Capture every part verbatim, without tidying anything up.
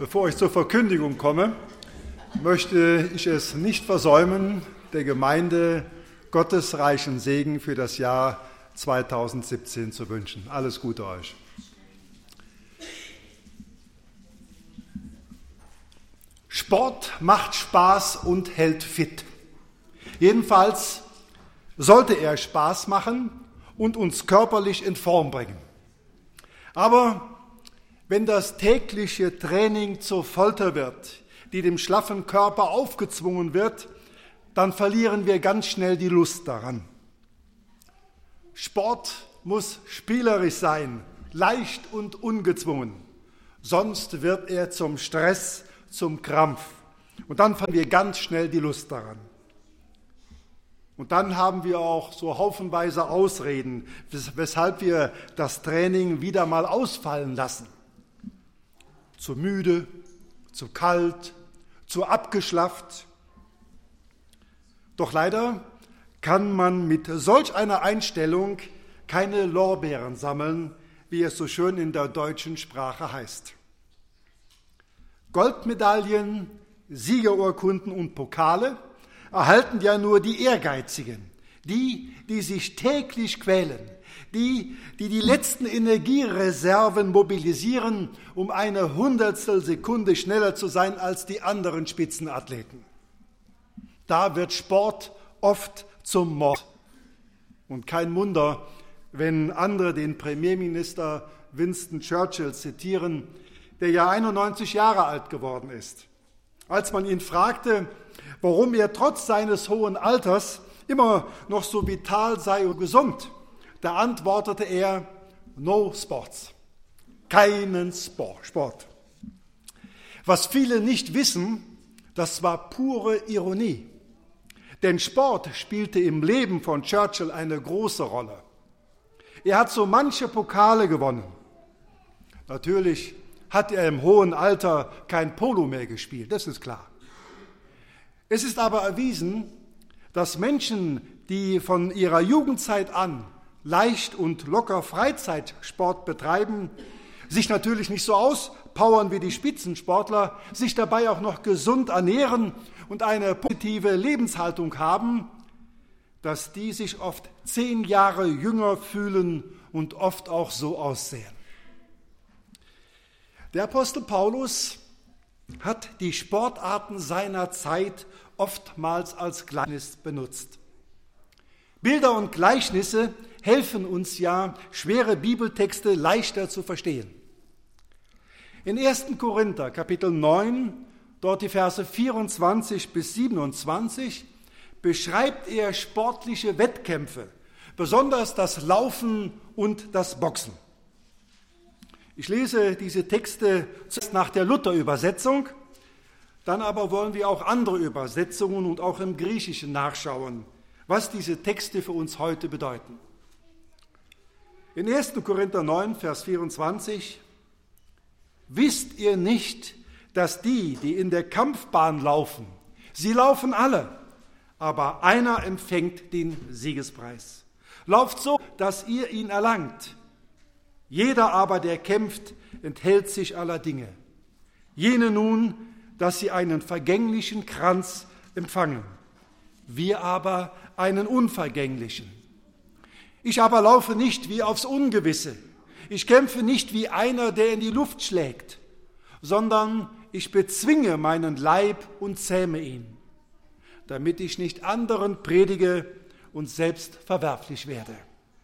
Bevor ich zur Verkündigung komme, möchte ich es nicht versäumen, der Gemeinde Gottes reichen Segen für das Jahr zweitausendsiebzehn zu wünschen. Alles Gute euch. Sport macht Spaß und hält fit. Jedenfalls sollte er Spaß machen und uns körperlich in Form bringen. Aber wenn das tägliche Training zur Folter wird, die dem schlaffen Körper aufgezwungen wird, dann verlieren wir ganz schnell die Lust daran. Sport muss spielerisch sein, leicht und ungezwungen. Sonst wird er zum Stress, zum Krampf. Und dann verlieren wir ganz schnell die Lust daran. Und dann haben wir auch so haufenweise Ausreden, weshalb wir das Training wieder mal ausfallen lassen. Zu müde, zu kalt, zu abgeschlafft. Doch leider kann man mit solch einer Einstellung keine Lorbeeren sammeln, wie es so schön in der deutschen Sprache heißt. Goldmedaillen, Siegerurkunden und Pokale erhalten ja nur die Ehrgeizigen, die, die sich täglich quälen, die, die die letzten Energiereserven mobilisieren, um eine Hundertstel Sekunde schneller zu sein als die anderen Spitzenathleten. Da wird Sport oft zum Mord. Und kein Wunder, wenn andere den Premierminister Winston Churchill zitieren, der ja einundneunzig Jahre alt geworden ist. Als man ihn fragte, warum er trotz seines hohen Alters immer noch so vital sei und gesund, da antwortete er, no sports, keinen Sport. Was viele nicht wissen, das war pure Ironie. Denn Sport spielte im Leben von Churchill eine große Rolle. Er hat so manche Pokale gewonnen. Natürlich hat er im hohen Alter kein Polo mehr gespielt, das ist klar. Es ist aber erwiesen, dass Menschen, die von ihrer Jugendzeit an leicht und locker Freizeitsport betreiben, sich natürlich nicht so auspowern wie die Spitzensportler, sich dabei auch noch gesund ernähren und eine positive Lebenshaltung haben, dass die sich oft zehn Jahre jünger fühlen und oft auch so aussehen. Der Apostel Paulus hat die Sportarten seiner Zeit oftmals als Gleichnis benutzt. Bilder und Gleichnisse helfen uns ja, schwere Bibeltexte leichter zu verstehen. In ersten Korinther, Kapitel neun, dort die Verse vierundzwanzig bis siebenundzwanzig, beschreibt er sportliche Wettkämpfe, besonders das Laufen und das Boxen. Ich lese diese Texte zuerst nach der Luther-Übersetzung, dann aber wollen wir auch andere Übersetzungen und auch im Griechischen nachschauen, was diese Texte für uns heute bedeuten. In ersten Korinther neun, Vers vierundzwanzig, wisst ihr nicht, dass die, die in der Kampfbahn laufen, sie laufen alle, aber einer empfängt den Siegespreis. Lauft so, dass ihr ihn erlangt. Jeder aber, der kämpft, enthält sich aller Dinge. Jene nun, dass sie einen vergänglichen Kranz empfangen, wir aber einen unvergänglichen. Ich aber laufe nicht wie aufs Ungewisse. Ich kämpfe nicht wie einer, der in die Luft schlägt, sondern ich bezwinge meinen Leib und zähme ihn, damit ich nicht anderen predige und selbst verwerflich werde.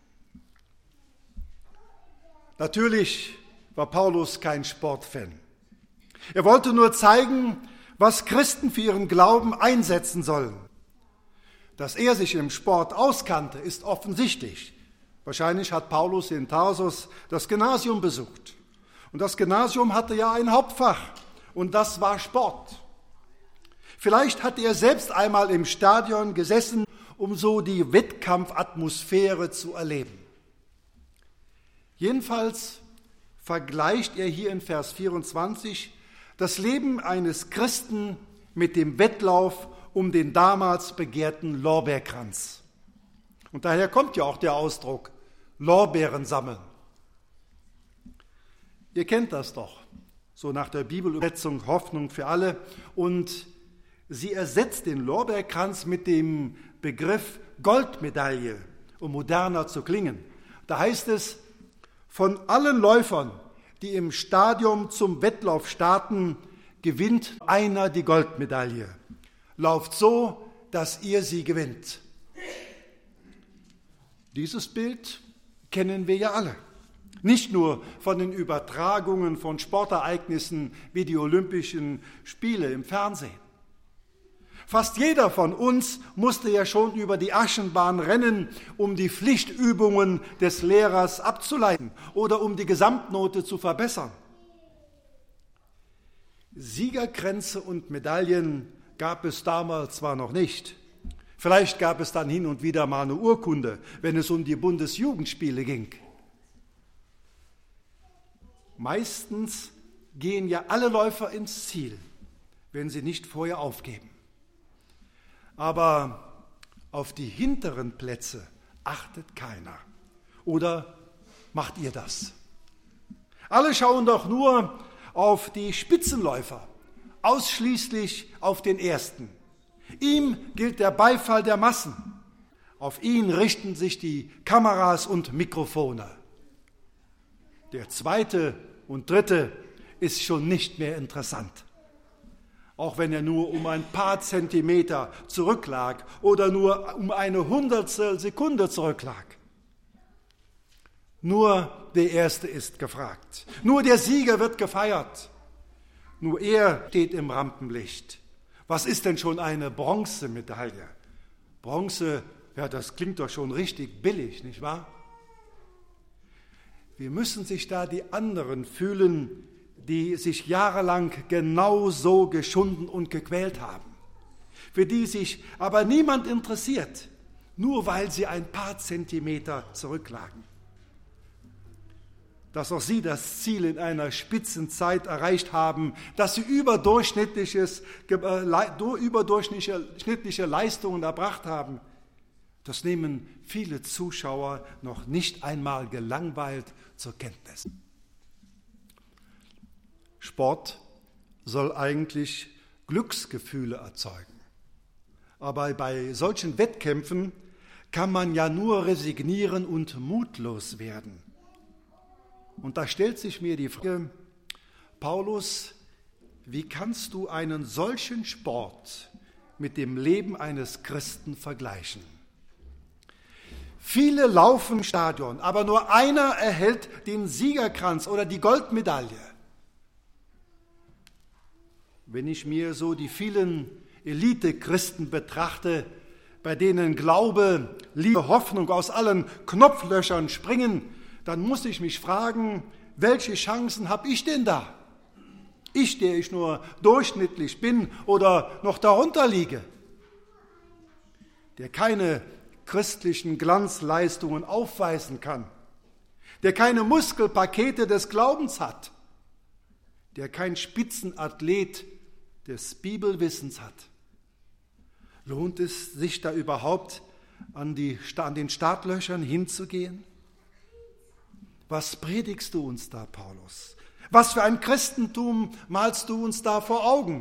Natürlich war Paulus kein Sportfan. Er wollte nur zeigen, was Christen für ihren Glauben einsetzen sollen. Dass er sich im Sport auskannte, ist offensichtlich. Wahrscheinlich hat Paulus in Tarsus das Gymnasium besucht. Und das Gymnasium hatte ja ein Hauptfach, und das war Sport. Vielleicht hat er selbst einmal im Stadion gesessen, um so die Wettkampfatmosphäre zu erleben. Jedenfalls vergleicht er hier in Vers vierundzwanzig das Leben eines Christen mit dem Wettlauf um den damals begehrten Lorbeerkranz. Und daher kommt ja auch der Ausdruck Lorbeeren sammeln. Ihr kennt das doch. so nach der Bibelübersetzung Hoffnung für alle. Und sie ersetzt den Lorbeerkranz mit dem Begriff Goldmedaille, um moderner zu klingen. Da heißt es, von allen Läufern, die im Stadium zum Wettlauf starten, gewinnt einer die Goldmedaille. Lauft so, dass ihr sie gewinnt. Dieses Bild kennen wir ja alle. Nicht nur von den Übertragungen von Sportereignissen wie die Olympischen Spiele im Fernsehen. Fast jeder von uns musste ja schon über die Aschenbahn rennen, um die Pflichtübungen des Lehrers abzuleiten oder um die Gesamtnote zu verbessern. Siegerkränze und Medaillen gab es damals zwar noch nicht. Vielleicht gab es dann hin und wieder mal eine Urkunde, wenn es um die Bundesjugendspiele ging. Meistens gehen ja alle Läufer ins Ziel, wenn sie nicht vorher aufgeben. Aber auf die hinteren Plätze achtet keiner. Oder macht ihr das? Alle schauen doch nur auf die Spitzenläufer, ausschließlich auf den ersten. Ihm gilt der Beifall der Massen. Auf ihn richten sich die Kameras und Mikrofone. Der zweite und dritte ist schon nicht mehr interessant. Auch wenn er nur um ein paar Zentimeter zurücklag oder nur um eine Hundertstel Sekunde zurücklag. Nur der Erste ist gefragt. Nur der Sieger wird gefeiert. Nur er steht im Rampenlicht. Was ist denn schon eine Bronzemedaille? Bronze, ja, das klingt doch schon richtig billig, nicht wahr? Wie müssen sich da die anderen fühlen, die sich jahrelang genau so geschunden und gequält haben, für die sich aber niemand interessiert, nur weil sie ein paar Zentimeter zurücklagen. Dass auch sie das Ziel in einer Spitzenzeit erreicht haben, dass sie überdurchschnittliches, äh, überdurchschnittliche Leistungen erbracht haben, das nehmen viele Zuschauer noch nicht einmal gelangweilt zur Kenntnis. Sport soll eigentlich Glücksgefühle erzeugen. Aber bei solchen Wettkämpfen kann man ja nur resignieren und mutlos werden. Und da stellt sich mir die Frage, Paulus, wie kannst du einen solchen Sport mit dem Leben eines Christen vergleichen? Viele laufen im Stadion, aber nur einer erhält den Siegerkranz oder die Goldmedaille. Wenn ich mir so die vielen Elite-Christen betrachte, bei denen Glaube, Liebe, Hoffnung aus allen Knopflöchern springen, dann muss ich mich fragen, welche Chancen habe ich denn da? Ich, der ich nur durchschnittlich bin oder noch darunter liege, der keine christlichen Glanzleistungen aufweisen kann, der keine Muskelpakete des Glaubens hat, der kein Spitzenathlet des Bibelwissens hat. Lohnt es sich da überhaupt an, die, an den Startlöchern hinzugehen? Was predigst du uns da, Paulus? Was für ein Christentum malst du uns da vor Augen?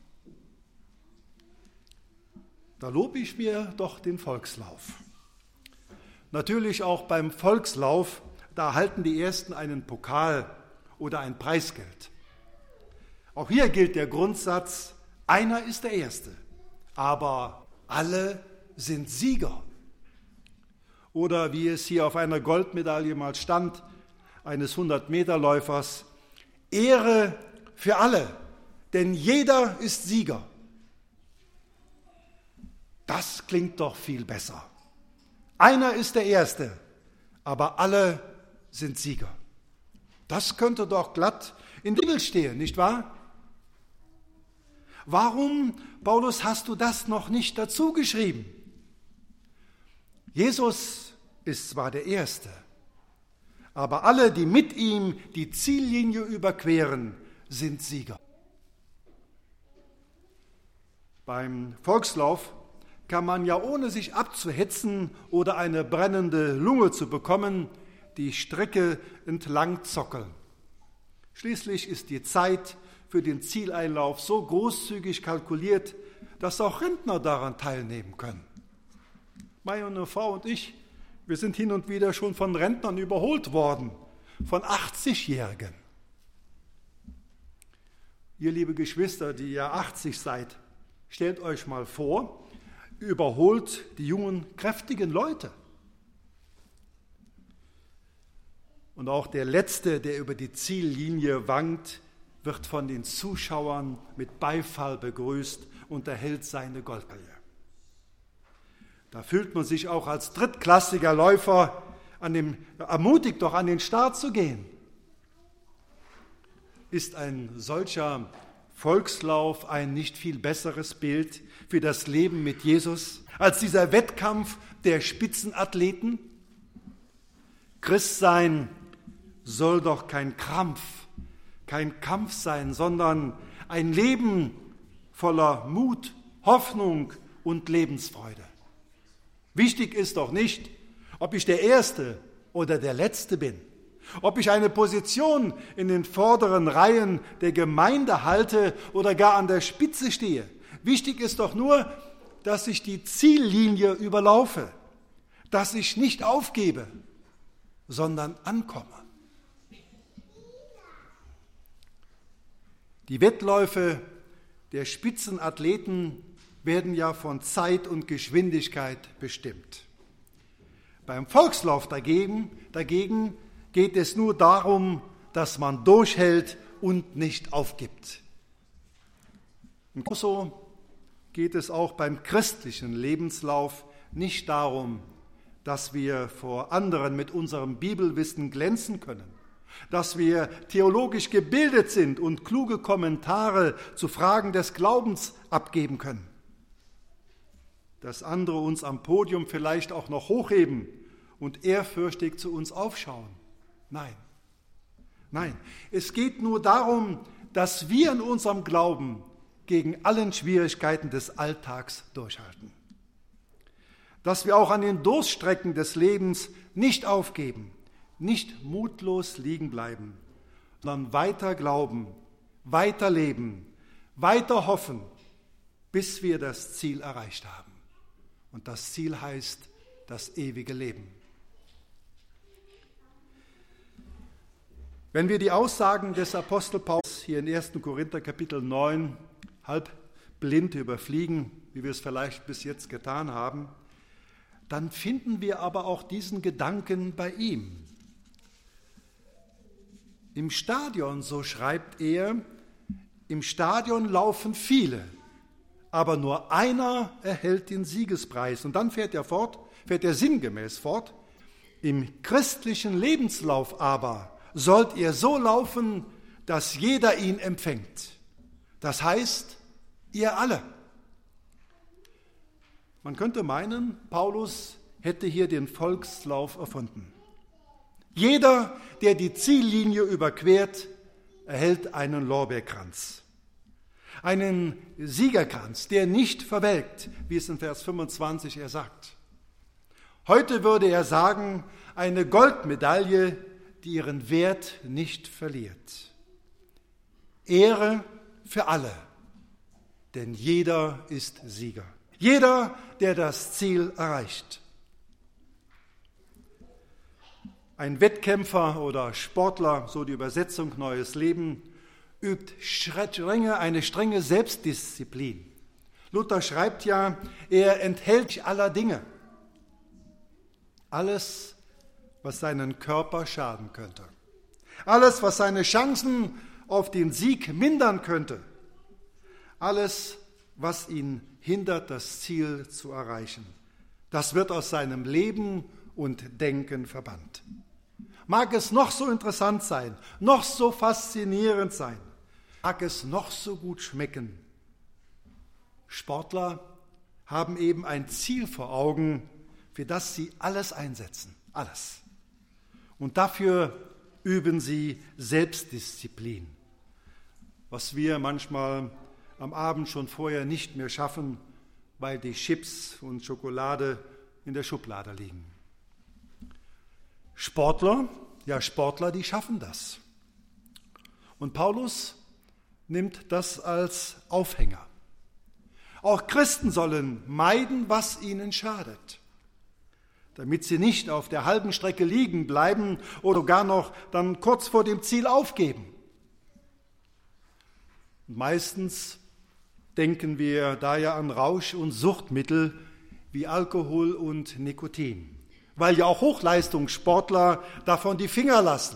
Da lobe ich mir doch den Volkslauf. Natürlich auch beim Volkslauf, da erhalten die Ersten einen Pokal oder ein Preisgeld. Auch hier gilt der Grundsatz, einer ist der Erste, aber alle sind Sieger. Oder wie es hier auf einer Goldmedaille mal stand, eines hundert-Meter-Läufers, Ehre für alle, denn jeder ist Sieger. Das klingt doch viel besser. Einer ist der Erste, aber alle sind Sieger. Das könnte doch glatt in der Bibel stehen, nicht wahr? Warum, Paulus, hast du das noch nicht dazu geschrieben? Jesus ist zwar der Erste, aber alle, die mit ihm die Ziellinie überqueren, sind Sieger. Beim Volkslauf kann man ja, ohne sich abzuhetzen oder eine brennende Lunge zu bekommen, die Strecke entlang zockeln. Schließlich ist die Zeit für den Zieleinlauf so großzügig kalkuliert, dass auch Rentner daran teilnehmen können. Meine Frau und ich, wir sind hin und wieder schon von Rentnern überholt worden, von achtzigjährigen. Ihr liebe Geschwister, die ihr achtzig seid, stellt euch mal vor, überholt die jungen, kräftigen Leute. Und auch der Letzte, der über die Ziellinie wankt, wird von den Zuschauern mit Beifall begrüßt und erhält seine Goldmedaille. Da fühlt man sich auch als drittklassiger Läufer an dem, ermutigt, doch an den Start zu gehen. Ist ein solcher Volkslauf ein nicht viel besseres Bild für das Leben mit Jesus als dieser Wettkampf der Spitzenathleten? Christsein soll doch kein Krampf, kein Kampf sein, sondern ein Leben voller Mut, Hoffnung und Lebensfreude. Wichtig ist doch nicht, ob ich der Erste oder der Letzte bin, ob ich eine Position in den vorderen Reihen der Gemeinde halte oder gar an der Spitze stehe. Wichtig ist doch nur, dass ich die Ziellinie überlaufe, dass ich nicht aufgebe, sondern ankomme. Die Wettläufe der Spitzenathleten werden ja von Zeit und Geschwindigkeit bestimmt. Beim Volkslauf dagegen, dagegen geht es nur darum, dass man durchhält und nicht aufgibt. Und so geht es auch beim christlichen Lebenslauf nicht darum, dass wir vor anderen mit unserem Bibelwissen glänzen können, dass wir theologisch gebildet sind und kluge Kommentare zu Fragen des Glaubens abgeben können, dass andere uns am Podium vielleicht auch noch hochheben und ehrfürchtig zu uns aufschauen. Nein, nein, es geht nur darum, dass wir in unserem Glauben gegen allen Schwierigkeiten des Alltags durchhalten. Dass wir auch an den Durststrecken des Lebens nicht aufgeben, nicht mutlos liegen bleiben, sondern weiter glauben, weiter leben, weiter hoffen, bis wir das Ziel erreicht haben. Und das Ziel heißt das ewige Leben. Wenn wir die Aussagen des Apostel Paulus hier in ersten Korinther Kapitel neun halb blind überfliegen, wie wir es vielleicht bis jetzt getan haben, dann finden wir aber auch diesen Gedanken bei ihm. Im Stadion, so schreibt er, im Stadion laufen viele, aber nur einer erhält den Siegespreis. Und dann fährt er fort, fährt er sinngemäß fort, im christlichen Lebenslauf aber sollt ihr so laufen, dass jeder ihn empfängt. Das heißt, ihr alle. Man könnte meinen, Paulus hätte hier den Volkslauf erfunden. Jeder, der die Ziellinie überquert, erhält einen Lorbeerkranz. Einen Siegerkranz, der nicht verwelkt, wie es in Vers fünfundzwanzig er sagt. Heute würde er sagen, eine Goldmedaille, die ihren Wert nicht verliert. Ehre für alle, denn jeder ist Sieger. Jeder, der das Ziel erreicht. Ein Wettkämpfer oder Sportler, so die Übersetzung Neues Leben, übt strenge, eine strenge Selbstdisziplin. Luther schreibt ja, er enthält sich aller Dinge. Alles, was seinen Körper schaden könnte. Alles, was seine Chancen auf den Sieg mindern könnte. Alles, was ihn hindert, das Ziel zu erreichen. Das wird aus seinem Leben und Denken verbannt. Mag es noch so interessant sein, noch so faszinierend sein, mag es noch so gut schmecken. Sportler haben eben ein Ziel vor Augen, für das sie alles einsetzen, alles. Und dafür üben sie Selbstdisziplin, was wir manchmal am Abend schon vorher nicht mehr schaffen, weil die Chips und Schokolade in der Schublade liegen. Sportler, ja Sportler, die schaffen das. Und Paulus nimmt das als Aufhänger. Auch Christen sollen meiden, was ihnen schadet, damit sie nicht auf der halben Strecke liegen bleiben oder gar noch dann kurz vor dem Ziel aufgeben. Und meistens denken wir daher an Rausch- und Suchtmittel wie Alkohol und Nikotin, weil ja auch Hochleistungssportler davon die Finger lassen.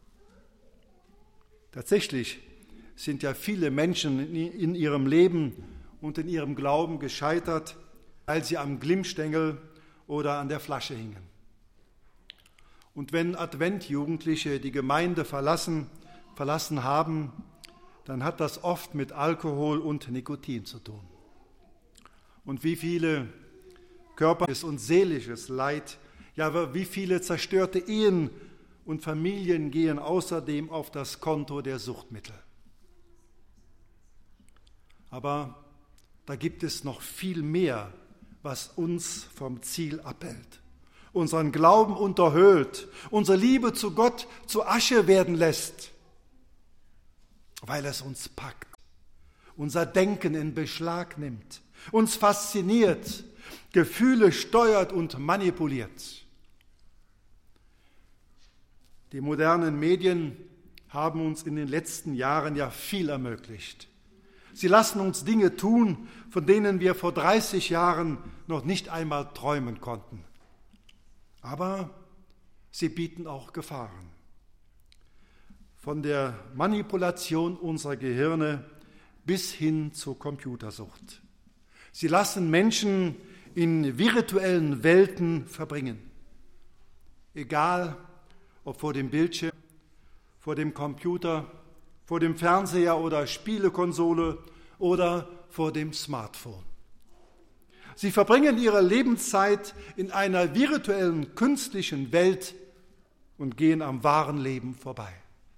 Tatsächlich sind ja viele Menschen in ihrem Leben und in ihrem Glauben gescheitert, weil sie am Glimmstängel oder an der Flasche hingen. Und wenn Adventjugendliche die Gemeinde verlassen, verlassen haben, dann hat das oft mit Alkohol und Nikotin zu tun. Und wie viele körperliches und seelisches Leid, ja, wie viele zerstörte Ehen und Familien gehen außerdem auf das Konto der Suchtmittel. Aber da gibt es noch viel mehr, was uns vom Ziel abhält, unseren Glauben unterhöhlt, unsere Liebe zu Gott zu Asche werden lässt, weil es uns packt, unser Denken in Beschlag nimmt, uns fasziniert, Gefühle steuert und manipuliert. Die modernen Medien haben uns in den letzten Jahren ja viel ermöglicht. Sie lassen uns Dinge tun, von denen wir vor dreißig Jahren noch nicht einmal träumen konnten. Aber sie bieten auch Gefahren. Von der Manipulation unserer Gehirne bis hin zur Computersucht. Sie lassen Menschen in virtuellen Welten verbringen. Egal, ob vor dem Bildschirm, vor dem Computer, vor dem Fernseher oder Spielekonsole oder vor dem Smartphone. Sie verbringen ihre Lebenszeit in einer virtuellen, künstlichen Welt und gehen am wahren Leben vorbei.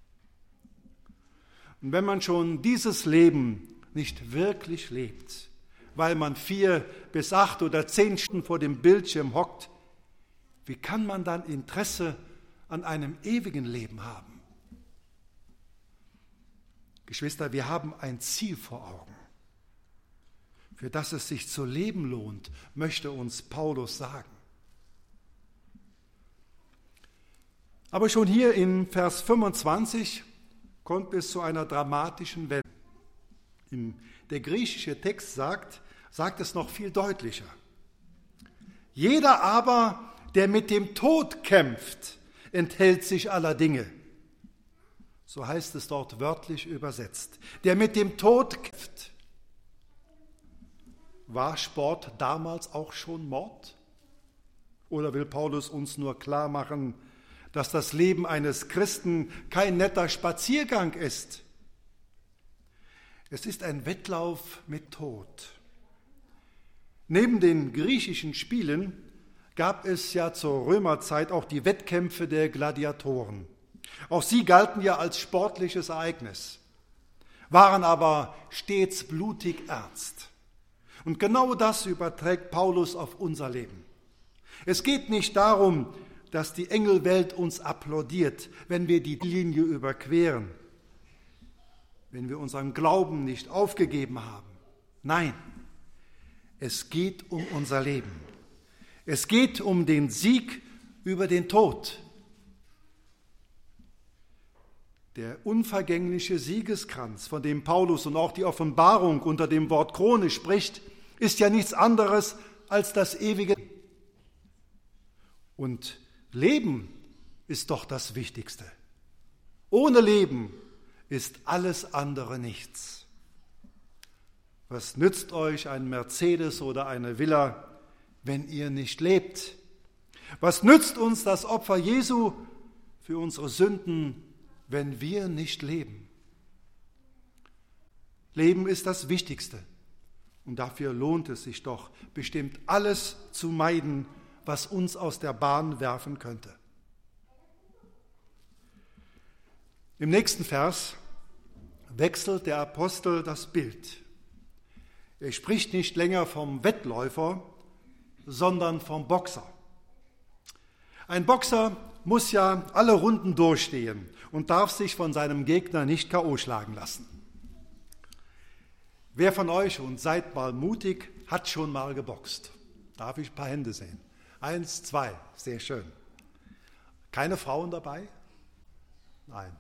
Und wenn man schon dieses Leben nicht wirklich lebt, weil man vier bis acht oder zehn Stunden vor dem Bildschirm hockt, wie kann man dann Interesse an einem ewigen Leben haben? Geschwister, wir haben ein Ziel vor Augen, für das es sich zu leben lohnt, möchte uns Paulus sagen. Aber schon hier in Vers fünfundzwanzig kommt es zu einer dramatischen Wendung. Der griechische Text sagt, sagt es noch viel deutlicher. Jeder aber, der mit dem Tod kämpft, enthält sich aller Dinge. So heißt es dort wörtlich übersetzt. Der mit dem Tod kämpft. War Sport damals auch schon Mord? Oder will Paulus uns nur klar machen, dass das Leben eines Christen kein netter Spaziergang ist? Es ist ein Wettlauf mit Tod. Neben den griechischen Spielen gab es ja zur Römerzeit auch die Wettkämpfe der Gladiatoren. Auch sie galten ja als sportliches Ereignis, waren aber stets blutig ernst. Und genau das überträgt Paulus auf unser Leben. Es geht nicht darum, dass die Engelwelt uns applaudiert, wenn wir die Linie überqueren, wenn wir unseren Glauben nicht aufgegeben haben. Nein, es geht um unser Leben. Es geht um den Sieg über den Tod. Der unvergängliche Siegeskranz, von dem Paulus und auch die Offenbarung unter dem Wort Krone spricht, ist ja nichts anderes als das ewige Leben. Und Leben ist doch das Wichtigste. Ohne Leben ist alles andere nichts. Was nützt euch ein Mercedes oder eine Villa, wenn ihr nicht lebt? Was nützt uns das Opfer Jesu für unsere Sünden, wenn wir nicht leben? Leben ist das Wichtigste. Und dafür lohnt es sich doch, bestimmt alles zu meiden, was uns aus der Bahn werfen könnte. Im nächsten Vers wechselt der Apostel das Bild. Er spricht nicht länger vom Wettläufer, sondern vom Boxer. Ein Boxer muss ja alle Runden durchstehen und darf sich von seinem Gegner nicht K O schlagen lassen. Wer von euch, und seid mal mutig, hat schon mal geboxt? Darf ich ein paar Hände sehen? Eins, zwei, sehr schön. Keine Frauen dabei? Nein.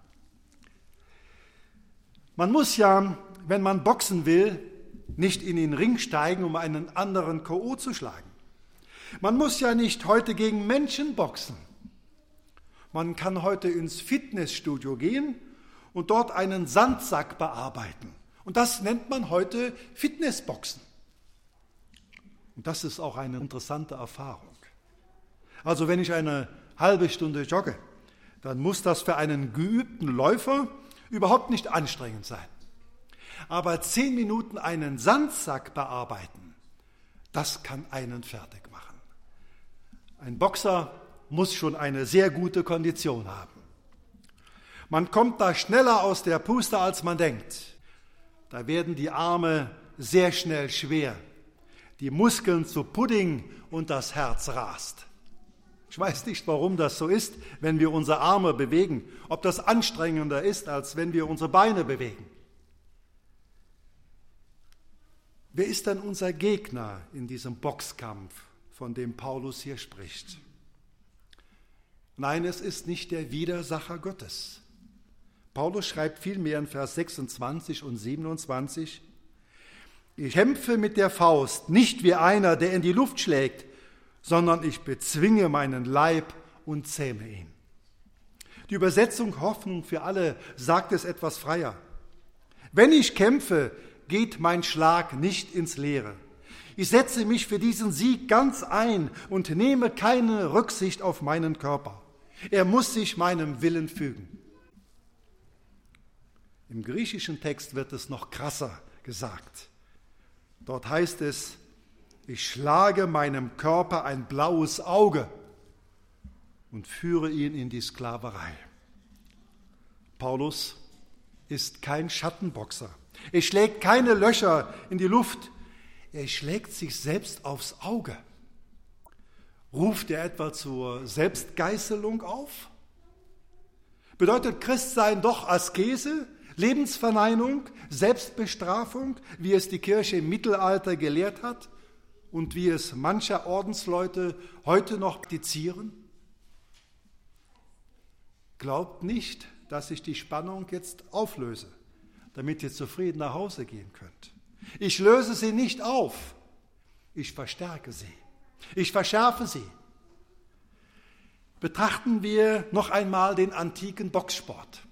Man muss ja, wenn man boxen will, nicht in den Ring steigen, um einen anderen K O zu schlagen. Man muss ja nicht heute gegen Menschen boxen. Man kann heute ins Fitnessstudio gehen und dort einen Sandsack bearbeiten. Und das nennt man heute Fitnessboxen. Und das ist auch eine interessante Erfahrung. Also wenn ich eine halbe Stunde jogge, dann muss das für einen geübten Läufer überhaupt nicht anstrengend sein. Aber zehn Minuten einen Sandsack bearbeiten, das kann einen fertig machen. Ein Boxer muss schon eine sehr gute Kondition haben. Man kommt da schneller aus der Puste, als man denkt. Da werden die Arme sehr schnell schwer, die Muskeln zu Pudding und das Herz rast. Ich weiß nicht, warum das so ist, wenn wir unsere Arme bewegen, ob das anstrengender ist, als wenn wir unsere Beine bewegen. Wer ist denn unser Gegner in diesem Boxkampf, von dem Paulus hier spricht? Nein, es ist nicht der Widersacher Gottes. Paulus schreibt vielmehr in Vers sechsundzwanzig und siebenundzwanzig, ich kämpfe mit der Faust, nicht wie einer, der in die Luft schlägt, sondern ich bezwinge meinen Leib und zähme ihn. Die Übersetzung Hoffnung für alle sagt es etwas freier. Wenn ich kämpfe, geht mein Schlag nicht ins Leere. Ich setze mich für diesen Sieg ganz ein und nehme keine Rücksicht auf meinen Körper. Er muss sich meinem Willen fügen. Im griechischen Text wird es noch krasser gesagt. Dort heißt es, ich schlage meinem Körper ein blaues Auge und führe ihn in die Sklaverei. Paulus ist kein Schattenboxer. Er schlägt keine Löcher in die Luft. Er schlägt sich selbst aufs Auge. Ruft er etwa zur Selbstgeißelung auf? Bedeutet Christsein doch Askese, Lebensverneinung, Selbstbestrafung, wie es die Kirche im Mittelalter gelehrt hat und wie es mancher Ordensleute heute noch praktizieren? Glaubt nicht, dass ich die Spannung jetzt auflöse, damit ihr zufrieden nach Hause gehen könnt. Ich löse sie nicht auf, ich verstärke sie, ich verschärfe sie. Betrachten wir noch einmal den antiken Boxsport.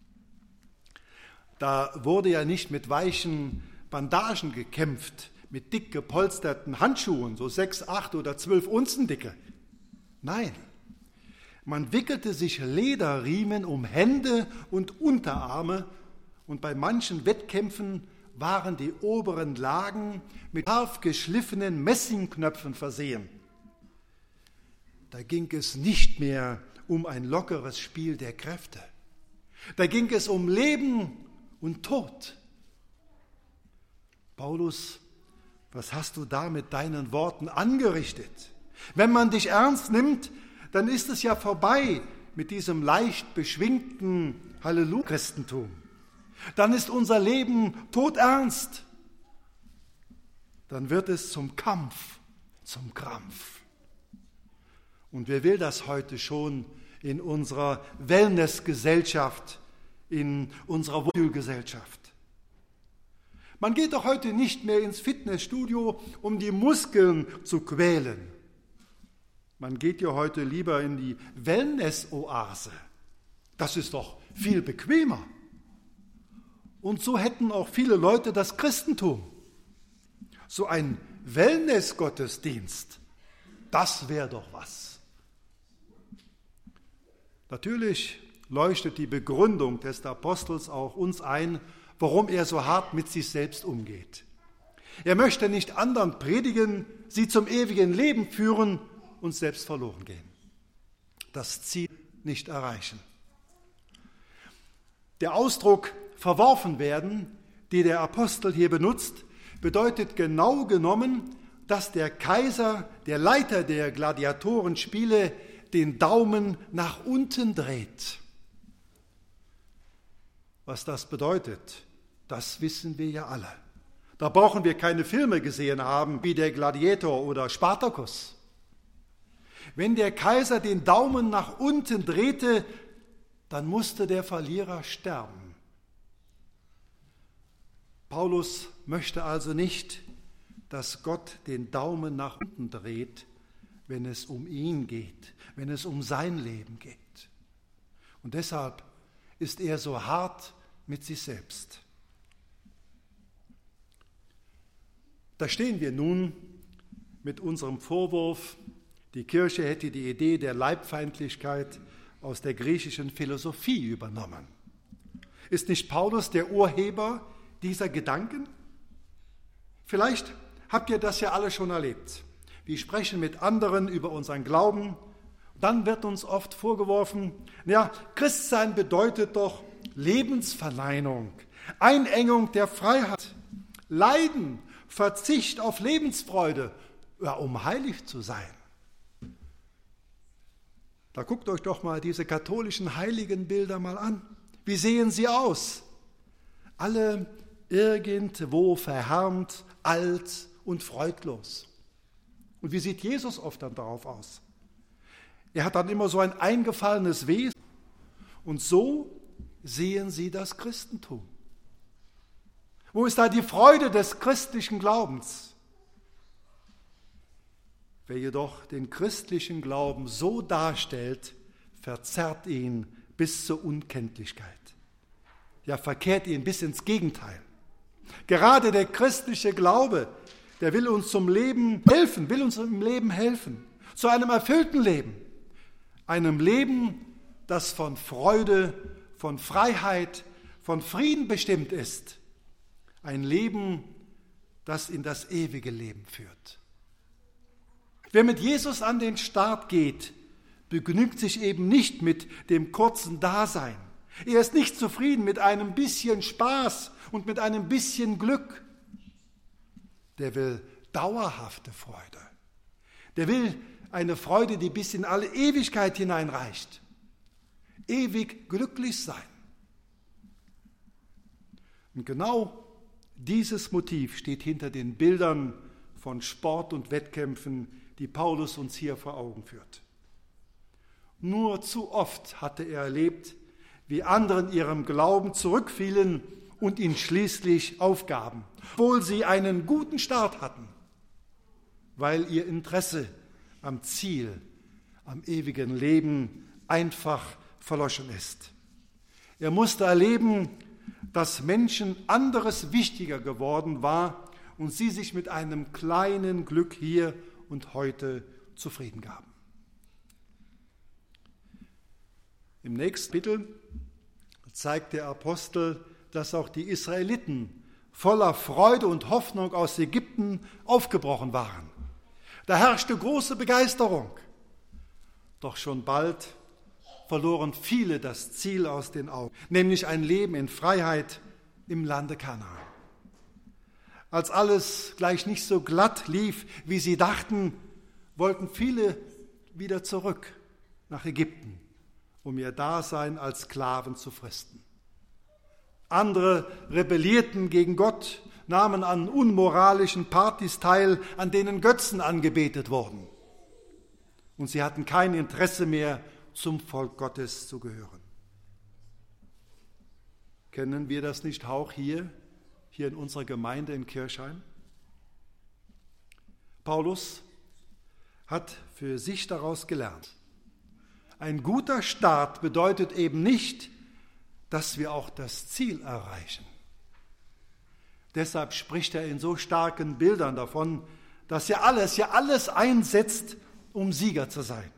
Da wurde ja nicht mit weichen Bandagen gekämpft, mit dick gepolsterten Handschuhen, so sechs, acht oder zwölf Unzen dicke. Nein, man wickelte sich Lederriemen um Hände und Unterarme und bei manchen Wettkämpfen waren die oberen Lagen mit scharf geschliffenen Messingknöpfen versehen. Da ging es nicht mehr um ein lockeres Spiel der Kräfte. Da ging es um Leben und Tod. Paulus, was hast du da mit deinen Worten angerichtet? Wenn man dich ernst nimmt, dann ist es ja vorbei mit diesem leicht beschwingten Halleluja-Christentum. Dann ist unser Leben todernst. Dann wird es zum Kampf, zum Krampf. Und wer will das heute schon in unserer Wellnessgesellschaft, in unserer Wohlfühlgesellschaft? Man geht doch heute nicht mehr ins Fitnessstudio, um die Muskeln zu quälen. Man geht ja heute lieber in die Wellness-Oase. Das ist doch viel bequemer. Und so hätten auch viele Leute das Christentum. So ein Wellness-Gottesdienst, das wäre doch was. Natürlich leuchtet die Begründung des Apostels auch uns ein, warum er so hart mit sich selbst umgeht. Er möchte nicht anderen predigen, sie zum ewigen Leben führen und selbst verloren gehen. Das Ziel nicht erreichen. Der Ausdruck verworfen werden, die der Apostel hier benutzt, bedeutet genau genommen, dass der Kaiser, der Leiter der Gladiatorenspiele, den Daumen nach unten dreht. Was das bedeutet, das wissen wir ja alle. Da brauchen wir keine Filme gesehen haben, wie der Gladiator oder Spartacus. Wenn der Kaiser den Daumen nach unten drehte, dann musste der Verlierer sterben. Paulus möchte also nicht, dass Gott den Daumen nach unten dreht, wenn es um ihn geht, wenn es um sein Leben geht. Und deshalb ist er so hart mit sich selbst. Da stehen wir nun mit unserem Vorwurf, die Kirche hätte die Idee der Leibfeindlichkeit aus der griechischen Philosophie übernommen. Ist nicht Paulus der Urheber dieser Gedanken? Vielleicht habt ihr das ja alle schon erlebt. Wir sprechen mit anderen über unseren Glauben. Dann wird uns oft vorgeworfen, ja, Christsein bedeutet doch Lebensverneinung, Einengung der Freiheit, Leiden, Verzicht auf Lebensfreude, ja, um heilig zu sein. Da guckt euch doch mal diese katholischen Heiligenbilder mal an. Wie sehen sie aus? Alle irgendwo verhärmt, alt und freudlos. Und wie sieht Jesus oft dann darauf aus? Er hat dann immer so ein eingefallenes Wesen. Und so sehen sie das Christentum. Wo ist da die Freude des christlichen Glaubens? Wer jedoch den christlichen Glauben so darstellt, verzerrt ihn bis zur Unkenntlichkeit. Ja, verkehrt ihn bis ins Gegenteil. Gerade der christliche Glaube, der will uns zum Leben helfen, will uns im Leben helfen, zu einem erfüllten Leben. Einem Leben, das von Freude, von Freiheit, von Frieden bestimmt ist. Ein Leben, das in das ewige Leben führt. Wer mit Jesus an den Start geht, begnügt sich eben nicht mit dem kurzen Dasein. Er ist nicht zufrieden mit einem bisschen Spaß und mit einem bisschen Glück. Der will dauerhafte Freude. Der will eine Freude, die bis in alle Ewigkeit hineinreicht. Ewig glücklich sein. Und genau dieses Motiv steht hinter den Bildern von Sport und Wettkämpfen, die Paulus uns hier vor Augen führt. Nur zu oft hatte er erlebt, wie andere in ihrem Glauben zurückfielen und ihn schließlich aufgaben, obwohl sie einen guten Start hatten, weil ihr Interesse am Ziel, am ewigen Leben einfach verloschen ist. Er musste erleben, dass Menschen anderes wichtiger geworden war und sie sich mit einem kleinen Glück hier und heute zufrieden gaben. Im nächsten Kapitel zeigt der Apostel, dass auch die Israeliten voller Freude und Hoffnung aus Ägypten aufgebrochen waren. Da herrschte große Begeisterung. Doch schon bald verloren viele das Ziel aus den Augen, nämlich ein Leben in Freiheit im Lande Kanaan. Als alles gleich nicht so glatt lief, wie sie dachten, wollten viele wieder zurück nach Ägypten, um ihr Dasein als Sklaven zu fristen. Andere rebellierten gegen Gott, nahmen an unmoralischen Partys teil, an denen Götzen angebetet wurden. Und sie hatten kein Interesse mehr, zum Volk Gottes zu gehören. Kennen wir das nicht auch hier, hier in unserer Gemeinde in Kirchheim? Paulus hat für sich daraus gelernt. Ein guter Start bedeutet eben nicht, dass wir auch das Ziel erreichen. Deshalb spricht er in so starken Bildern davon, dass er alles, ja alles einsetzt, um Sieger zu sein.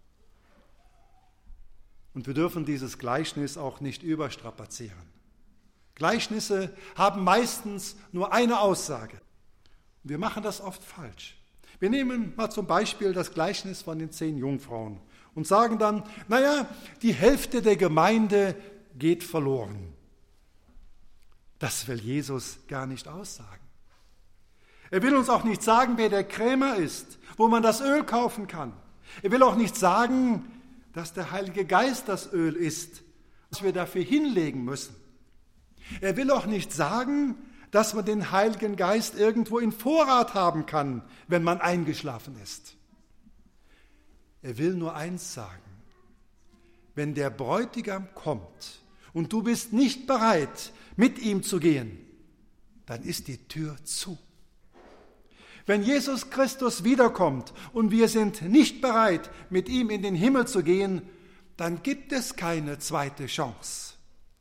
Und wir dürfen dieses Gleichnis auch nicht überstrapazieren. Gleichnisse haben meistens nur eine Aussage. Und wir machen das oft falsch. Wir nehmen mal zum Beispiel das Gleichnis von den zehn Jungfrauen und sagen dann, naja, die Hälfte der Gemeinde geht verloren. Das will Jesus gar nicht aussagen. Er will uns auch nicht sagen, wer der Krämer ist, wo man das Öl kaufen kann, Er will auch nicht sagen, dass der Heilige Geist das Öl ist, das wir dafür hinlegen müssen. Er will auch nicht sagen, dass man den Heiligen Geist irgendwo in Vorrat haben kann, wenn man eingeschlafen ist. Er will nur eins sagen: Wenn der Bräutigam kommt und du bist nicht bereit, mit ihm zu gehen, dann ist die Tür zu. Wenn Jesus Christus wiederkommt und wir sind nicht bereit, mit ihm in den Himmel zu gehen, dann gibt es keine zweite Chance.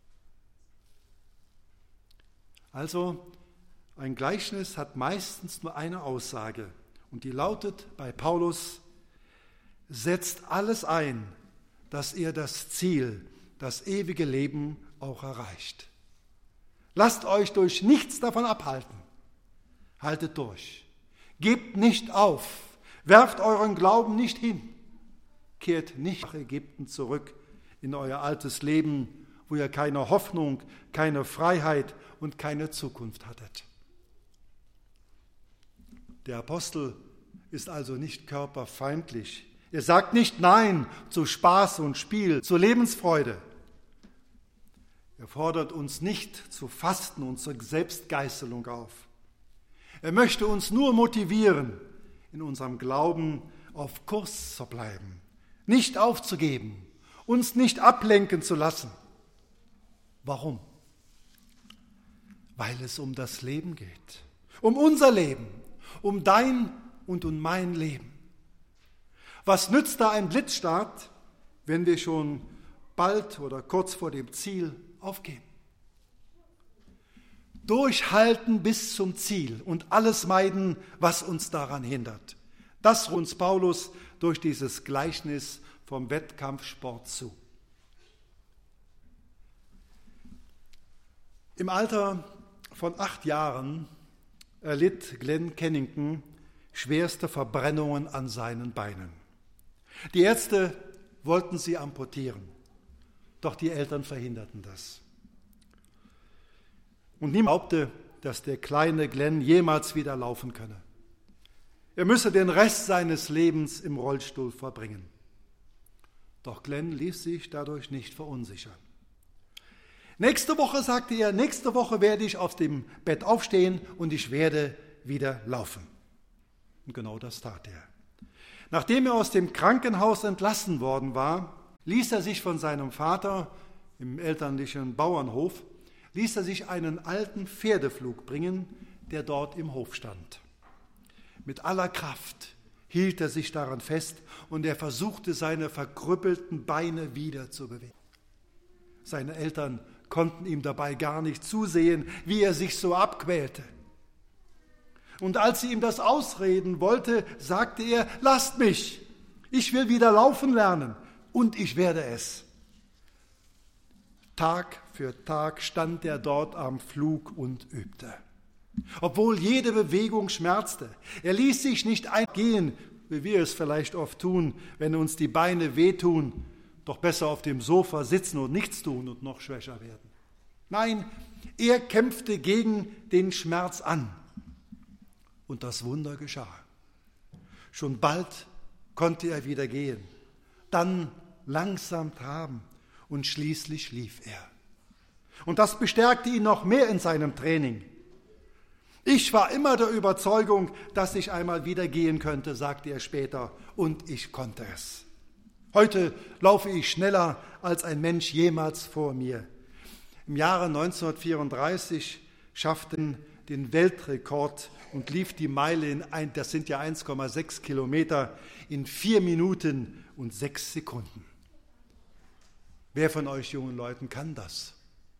Also, ein Gleichnis hat meistens nur eine Aussage und die lautet bei Paulus: Setzt alles ein, dass ihr das Ziel, das ewige Leben auch erreicht. Lasst euch durch nichts davon abhalten. Haltet durch. Gebt nicht auf. Werft euren Glauben nicht hin. Kehrt nicht nach Ägypten zurück in euer altes Leben, wo ihr keine Hoffnung, keine Freiheit und keine Zukunft hattet. Der Apostel ist also nicht körperfeindlich. Er sagt nicht Nein zu Spaß und Spiel, zur Lebensfreude. Er fordert uns nicht zu Fasten und zur Selbstgeißelung auf. Er möchte uns nur motivieren, in unserem Glauben auf Kurs zu bleiben, nicht aufzugeben, uns nicht ablenken zu lassen. Warum? Weil es um das Leben geht, um unser Leben, um dein und um mein Leben. Was nützt da ein Blitzstart, wenn wir schon bald oder kurz vor dem Ziel aufgeben? Durchhalten bis zum Ziel und alles meiden, was uns daran hindert. Das ruft uns Paulus durch dieses Gleichnis vom Wettkampfsport zu. Im Alter von acht Jahren erlitt Glenn Kennington schwerste Verbrennungen an seinen Beinen. Die Ärzte wollten sie amputieren, doch die Eltern verhinderten das. Und niemand glaubte, dass der kleine Glenn jemals wieder laufen könne. Er müsse den Rest seines Lebens im Rollstuhl verbringen. Doch Glenn ließ sich dadurch nicht verunsichern. Nächste Woche, sagte er, nächste Woche werde ich aus dem Bett aufstehen und ich werde wieder laufen. Und genau das tat er. Nachdem er aus dem Krankenhaus entlassen worden war, ließ er sich von seinem Vater im elterlichen Bauernhof, ließ er sich einen alten Pferdeflug bringen, der dort im Hof stand. Mit aller Kraft hielt er sich daran fest und er versuchte, seine verkrüppelten Beine wieder zu bewegen. Seine Eltern konnten ihm dabei gar nicht zusehen, wie er sich so abquälte. Und als sie ihm das ausreden wollte, sagte er: Lasst mich, ich will wieder laufen lernen und ich werde es. Tag für Tag stand er dort am Flug und übte. Obwohl jede Bewegung schmerzte. Er ließ sich nicht eingehen, wie wir es vielleicht oft tun, wenn uns die Beine wehtun, doch besser auf dem Sofa sitzen und nichts tun und noch schwächer werden. Nein, er kämpfte gegen den Schmerz an. Und das Wunder geschah. Schon bald konnte er wieder gehen, dann langsam traben und schließlich lief er. Und das bestärkte ihn noch mehr in seinem Training. Ich war immer der Überzeugung, dass ich einmal wieder gehen könnte, sagte er später, und ich konnte es. Heute laufe ich schneller als ein Mensch jemals vor mir. Im Jahre neunzehnhundertvierunddreißig schafften den Weltrekord und lief die Meile, in ein, das sind ja eins Komma sechs Kilometer, in vier Minuten und sechs Sekunden. Wer von euch jungen Leuten kann das?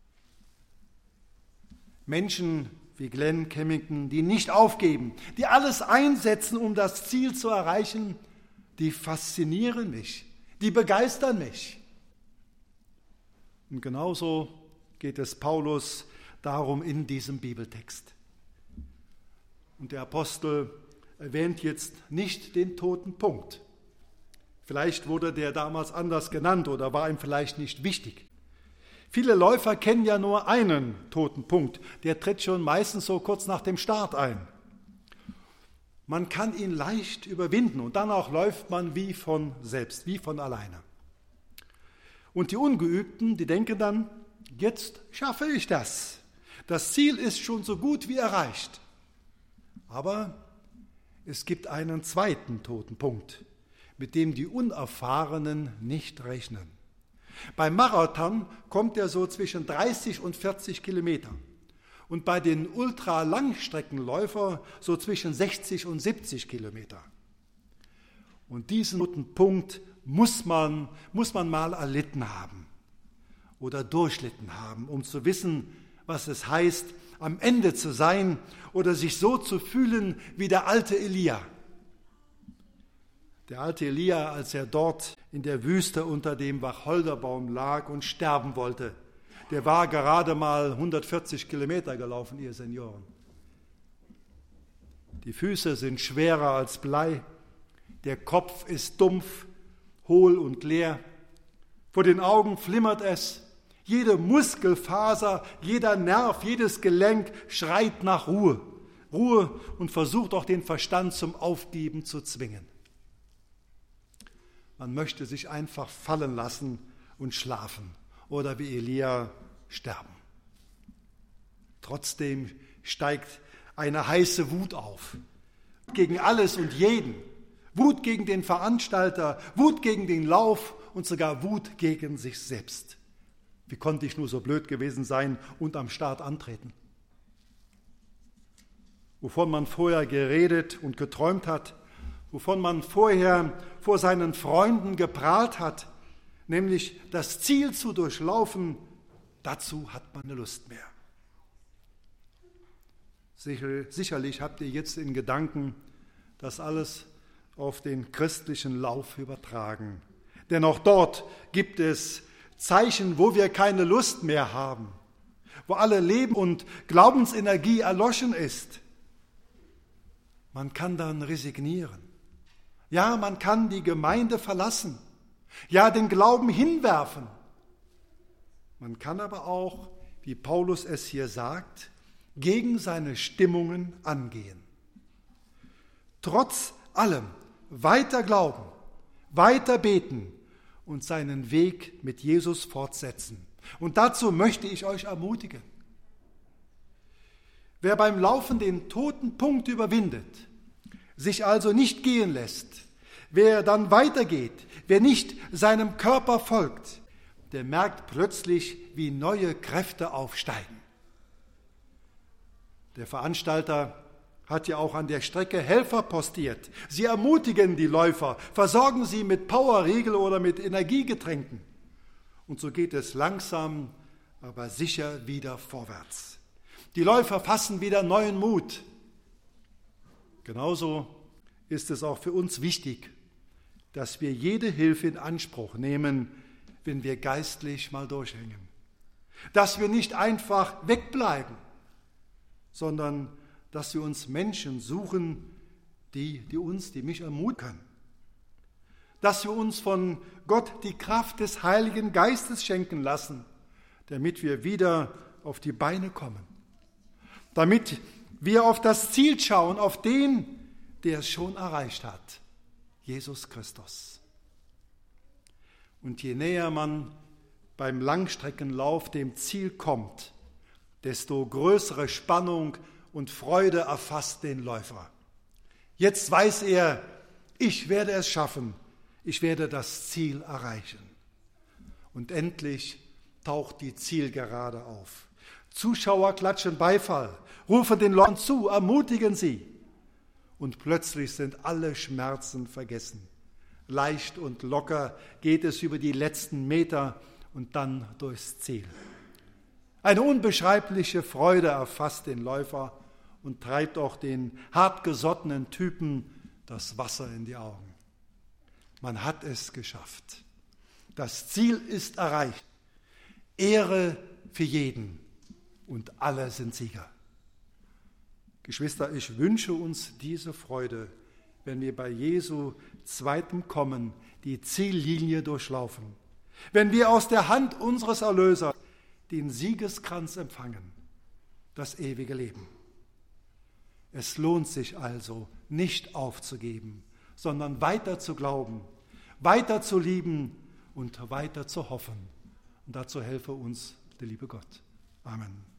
Menschen wie Glenn Kennington, die nicht aufgeben, die alles einsetzen, um das Ziel zu erreichen, die faszinieren mich, die begeistern mich. Und genauso geht es Paulus darum in diesem Bibeltext. Und der Apostel erwähnt jetzt nicht den toten Punkt. Vielleicht wurde der damals anders genannt oder war ihm vielleicht nicht wichtig. Viele Läufer kennen ja nur einen toten Punkt. Der tritt schon meistens so kurz nach dem Start ein. Man kann ihn leicht überwinden und dann auch läuft man wie von selbst, wie von alleine. Und die Ungeübten, die denken dann, jetzt schaffe ich das. Das Ziel ist schon so gut wie erreicht. Aber es gibt einen zweiten toten Punkt, mit dem die Unerfahrenen nicht rechnen. Beim Marathon kommt er so zwischen dreißig und vierzig Kilometer und bei den Ultralangstreckenläufern so zwischen sechzig und siebzig Kilometer. Und diesen toten Punkt muss man, muss man mal erlitten haben oder durchlitten haben, um zu wissen, was es heißt, am Ende zu sein oder sich so zu fühlen wie der alte Elia. Der alte Elia, als er dort in der Wüste unter dem Wacholderbaum lag und sterben wollte, der war gerade mal hundertvierzig Kilometer gelaufen, ihr Senioren. Die Füße sind schwerer als Blei, der Kopf ist dumpf, hohl und leer, vor den Augen flimmert es, jede Muskelfaser, jeder Nerv, jedes Gelenk schreit nach Ruhe, Ruhe und versucht auch den Verstand zum Aufgeben zu zwingen. Man möchte sich einfach fallen lassen und schlafen oder wie Elia sterben. Trotzdem steigt eine heiße Wut auf, gegen alles und jeden. Wut gegen den Veranstalter, Wut gegen den Lauf und sogar Wut gegen sich selbst. Wie konnte ich nur so blöd gewesen sein und am Start antreten? Wovon man vorher geredet und geträumt hat, wovon man vorher vor seinen Freunden geprahlt hat, nämlich das Ziel zu durchlaufen, dazu hat man eine Lust mehr. Sicher, sicherlich habt ihr jetzt in Gedanken das alles auf den christlichen Lauf übertragen. Denn auch dort gibt es Zeichen, wo wir keine Lust mehr haben, wo alle Leben und Glaubensenergie erloschen ist. Man kann dann resignieren. Ja, man kann die Gemeinde verlassen. Ja, den Glauben hinwerfen. Man kann aber auch, wie Paulus es hier sagt, gegen seine Stimmungen angehen. Trotz allem weiter glauben, weiter beten und seinen Weg mit Jesus fortsetzen. Und dazu möchte ich euch ermutigen. Wer beim Laufen den toten Punkt überwindet, sich also nicht gehen lässt, wer dann weitergeht, wer nicht seinem Körper folgt, der merkt plötzlich, wie neue Kräfte aufsteigen. Der Veranstalter hat ja auch an der Strecke Helfer postiert. Sie ermutigen die Läufer, versorgen sie mit Powerriegel oder mit Energiegetränken. Und so geht es langsam, aber sicher wieder vorwärts. Die Läufer fassen wieder neuen Mut. Genauso ist es auch für uns wichtig, dass wir jede Hilfe in Anspruch nehmen, wenn wir geistlich mal durchhängen. Dass wir nicht einfach wegbleiben, sondern dass wir uns Menschen suchen, die, die uns, die mich ermutigen. Dass wir uns von Gott die Kraft des Heiligen Geistes schenken lassen, damit wir wieder auf die Beine kommen. Damit wir auf das Ziel schauen, auf den, der es schon erreicht hat, Jesus Christus. Und je näher man beim Langstreckenlauf dem Ziel kommt, desto größere Spannung und Freude erfasst den Läufer. Jetzt weiß er, ich werde es schaffen, ich werde das Ziel erreichen. Und endlich taucht die Zielgerade auf. Zuschauer klatschen Beifall, rufen den Leuten zu, ermutigen sie. Und plötzlich sind alle Schmerzen vergessen. Leicht und locker geht es über die letzten Meter und dann durchs Ziel. Eine unbeschreibliche Freude erfasst den Läufer und treibt auch den hartgesottenen Typen das Wasser in die Augen. Man hat es geschafft. Das Ziel ist erreicht. Ehre für jeden und alle sind Sieger. Geschwister, ich wünsche uns diese Freude, wenn wir bei Jesu zweitem Kommen die Ziellinie durchlaufen, wenn wir aus der Hand unseres Erlösers den Siegeskranz empfangen, das ewige Leben. Es lohnt sich also, nicht aufzugeben, sondern weiter zu glauben, weiter zu lieben und weiter zu hoffen. Und dazu helfe uns der liebe Gott. Amen.